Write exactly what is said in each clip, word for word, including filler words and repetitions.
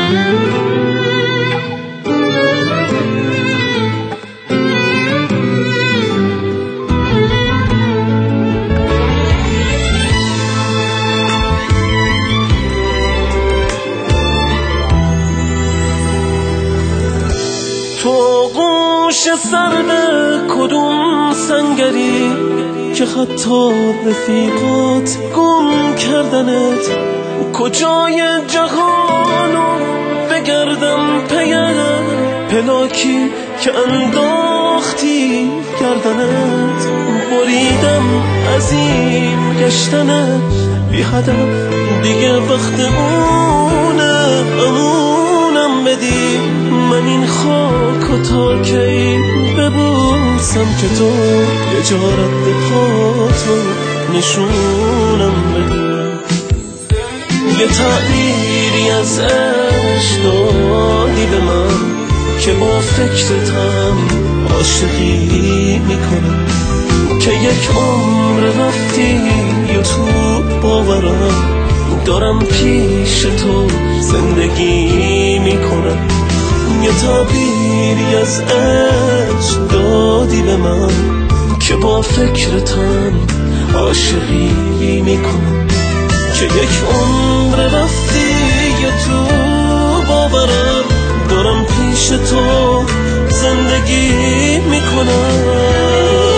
تو گوش سرد کدوم سنگری که حتی رفیقات گم کردنت؟ کجای جهانو بگردم پیم پلاکی که انداختی گردنت؟ بریدم از این گشتنت بی هدف، دیگه وقت اونه امونم بدی. من این خاکو تا کی ببوسم که تو یه جا رد پاتو نشونم بدی؟ یه تعبیری از عشق دادی به من که با فکرتم عاشقی میکنم، که یک عمر رفتی یا تو باورم دارم پیش تو زندگی میکنم. یه تعبیری از عشق دادی به من که با فکرتم عاشقی میکنم، که یک عمر رفتی یا تو باورم دارم پیش تو زندگی میکنم.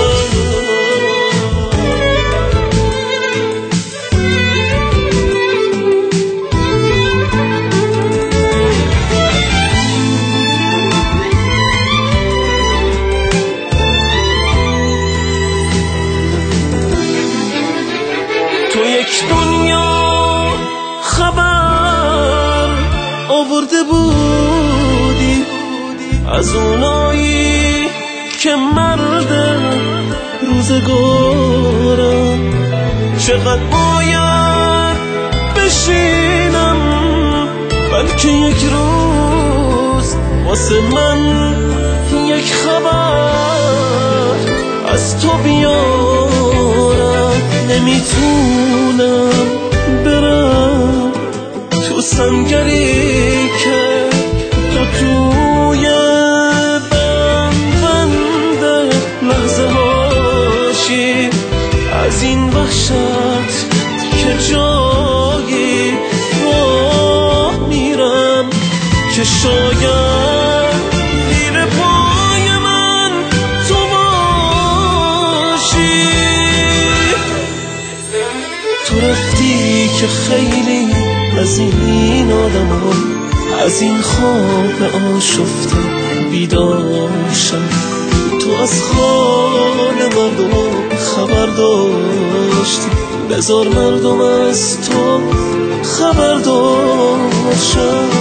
تو یک دنیا خبر آورده بودی از اونایی که مرد روزگارم. چقدر باید بشینم بلکه یک روز واسه من یک خبر از تو بیارم. نمیتونم برم تو سنگری که تو توی بند بند لحظه هاشی، از این وحشت که جایی راه میرم که شاید زیر پای من تو باشی. تو رفتی که خیلی از این آدم ها از این خواب آشفته بیدار شد. تو از حال مردم خبر داشتی، بذار مردم از تو خبر داشتن.